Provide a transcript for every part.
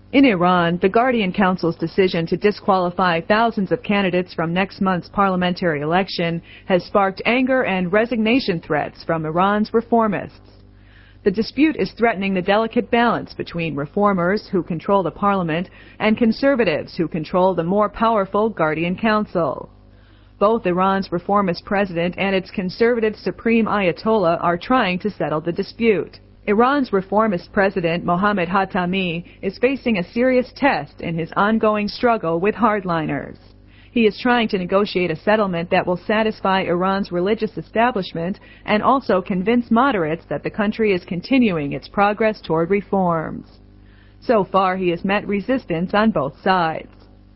In Iran, the Guardian Council's decision to disqualify thousands of candidates from next month's parliamentary election has sparked anger and resignation threats from Iran's reformists. The dispute is threatening the delicate balance between reformers who control the parliament and conservatives who control the more powerful Guardian Council. Both Iran's reformist president and its conservative supreme ayatollah are trying to settle the dispute. Iran's reformist president, Mohammad Khatami, is facing a serious test in his ongoing struggle with hardliners. He is trying to negotiate a settlement that will satisfy Iran's religious establishment and also convince moderates that the country is continuing its progress toward reforms. So far, he has met resistance on both sides.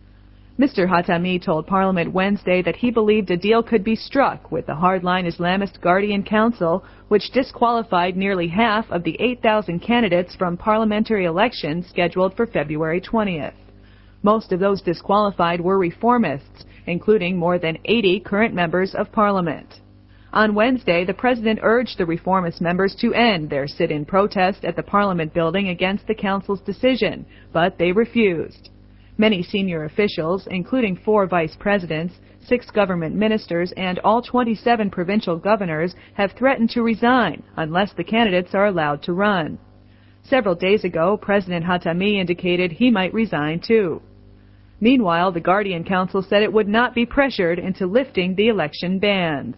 Mr. Khatami told Parliament Wednesday that he believed a deal could be struck with the hardline Islamist Guardian Council, which disqualified nearly half of the 8,000 candidates from parliamentary elections scheduled for February 20th. Most of those disqualified were reformists, including more than 80 current members of Parliament. On Wednesday, the president urged the reformist members to end their sit-in protest at the Parliament building against the council's decision, but they refused. Many senior officials, including 4 vice presidents, 6 government ministers, and all 27 provincial governors, have threatened to resign unless the candidates are allowed to run. Several days ago, President Khatami indicated he might resign too. Meanwhile, the Guardian Council said it would not be pressured into lifting the election bans.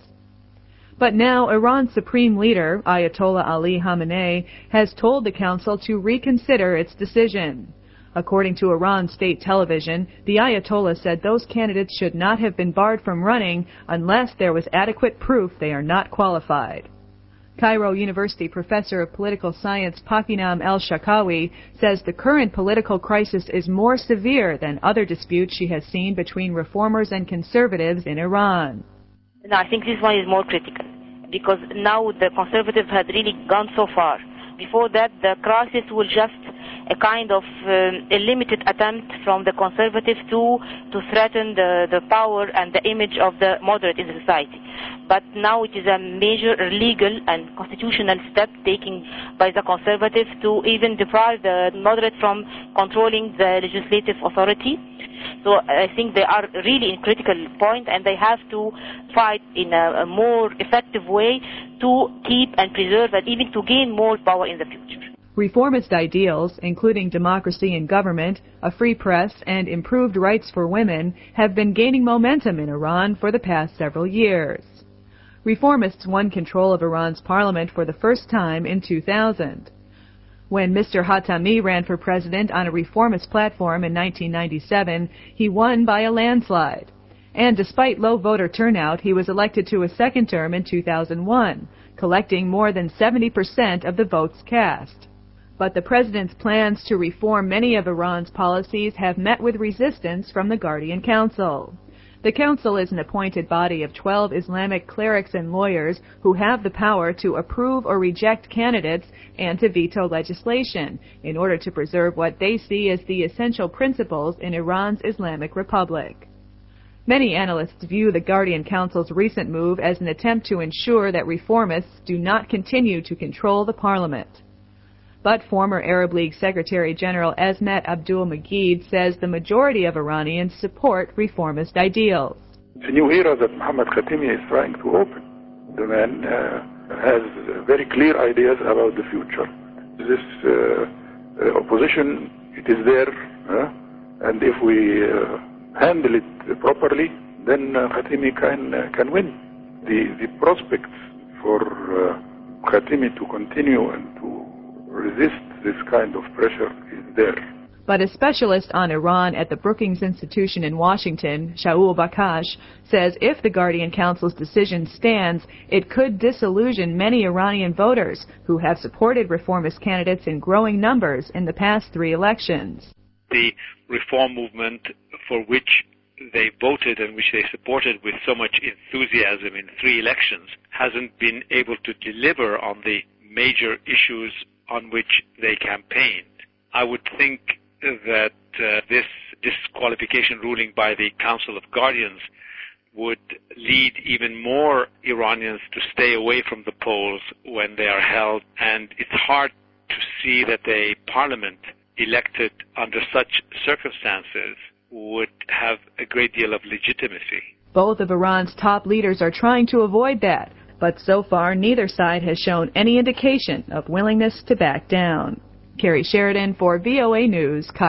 But now, Iran's supreme leader, Ayatollah Ali Khamenei, has told the council to reconsider its decision. According to Iran state television, the Ayatollah said those candidates should not have been barred from running unless there was adequate proof they are not qualified. Cairo University professor of political science Pakinam El-Shakawi says the current political crisis is more severe than other disputes she has seen between reformers and conservatives in Iran. No, I think this one is more critical because now the conservatives had really gone so far. Before that, the crisis will just a kind of a limited attempt from the conservatives to threaten the power and the image of the moderate in the society. But now it is a major legal and constitutional step taken by the conservatives to even deprive the moderate from controlling the legislative authority. So I think they are really in critical point and they have to fight in a more effective way to keep and preserve and even to gain more power in the future. Reformist ideals, including democracy in government, a free press, and improved rights for women, have been gaining momentum in Iran for the past several years. Reformists won control of Iran's parliament for the first time in 2000. When Mr. Khatami ran for president on a reformist platform in 1997, he won by a landslide. And despite low voter turnout, he was elected to a second term in 2001, collecting more than 70% of the votes cast. But the president's plans to reform many of Iran's policies have met with resistance from the Guardian Council. The council is an appointed body of 12 Islamic clerics and lawyers who have the power to approve or reject candidates and to veto legislation in order to preserve what they see as the essential principles in Iran's Islamic Republic. Many analysts view the Guardian Council's recent move as an attempt to ensure that reformists do not continue to control the parliament. But former Arab League Secretary General Esmat Abdul Magid says the majority of Iranians support reformist ideals. It's a new era that Mohammad Khatami is trying to open. The man has very clear ideas about the future. This opposition, it is there, and if we handle it properly, then Khatami can win. The prospects for Khatami to continue and to resist this kind of pressure is there. But a specialist on Iran at the Brookings Institution in Washington, Shaul Bakash, says if the Guardian Council's decision stands, it could disillusion many Iranian voters who have supported reformist candidates in growing numbers in the past 3 elections. The reform movement for which they voted and which they supported with so much enthusiasm in 3 elections hasn't been able to deliver on the major issues on which they campaigned. I would think that this disqualification ruling by the Council of Guardians would lead even more Iranians to stay away from the polls when they are held, and it's hard to see that a parliament elected under such circumstances would have a great deal of legitimacy. Both of Iran's top leaders are trying to avoid that, but so far neither side has shown any indication of willingness to back down. Carrie Sheridan for VOA News.